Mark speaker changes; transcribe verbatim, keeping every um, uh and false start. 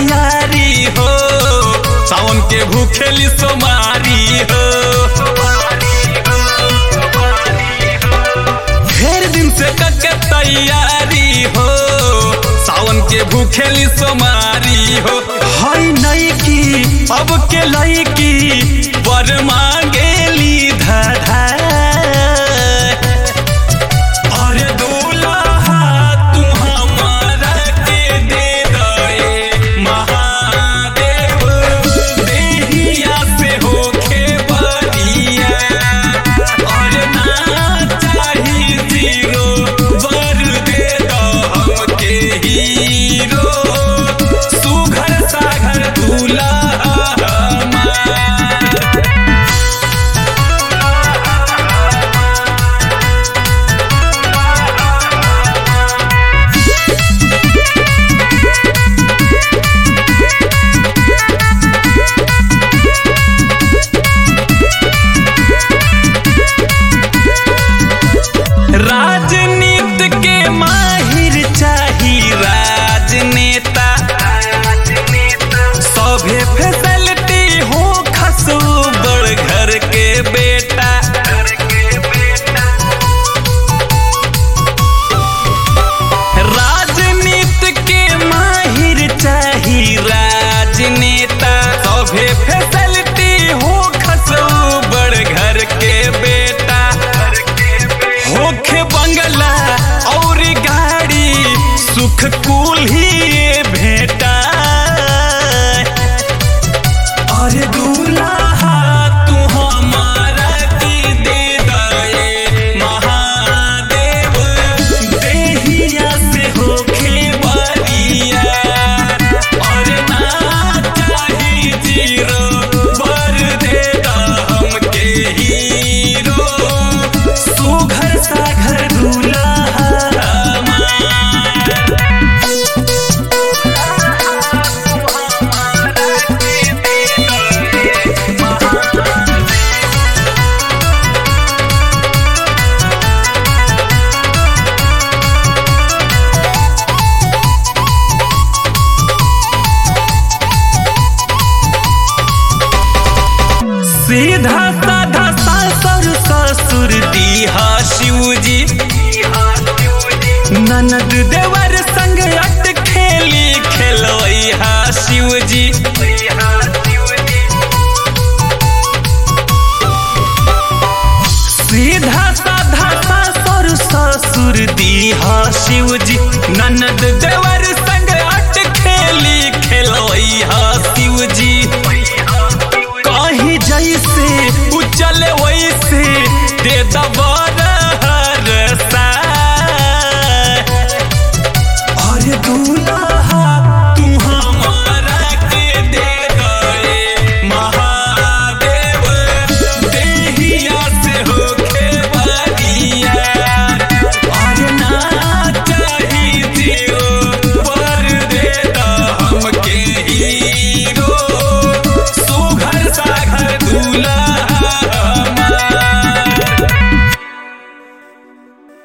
Speaker 1: तैयारी हो, सावन के भूखेली सोमारी हो। ढेर दिन से करके तैयारी हो, सावन के भूखेली सोमारी हो। हई नहीं की अब के लईकी वर मांगेली धाधा। अरे दूल्हा तू हमारा के दे दे महादेव, देहिया से होके बरिया। अरे ना चाही जीरो वर दे दो हमके हीरो, सुघर सागर दूल्हा राजनीति के माहिर चाही राजनेता, सभे फैसिलिटी हो खसू बड़ घर के बेटा। राजनीति के माहिर चाही राजनेता, सभे फैसिलिटी हो खसू बड़ घर के बेटा। होखे बंगला और गाड़ी सुख कुल ही भेटा। अरे दूल्हा तू हमारा की दे दे महादेव, देहिया से होखे बरिया। अरे ना चाही जीरो वर दे दा हमके हीरो, सुघर सागर दूल्हा। सीधा साधा सासुर ससुर दीहा शिवजी, ननद देव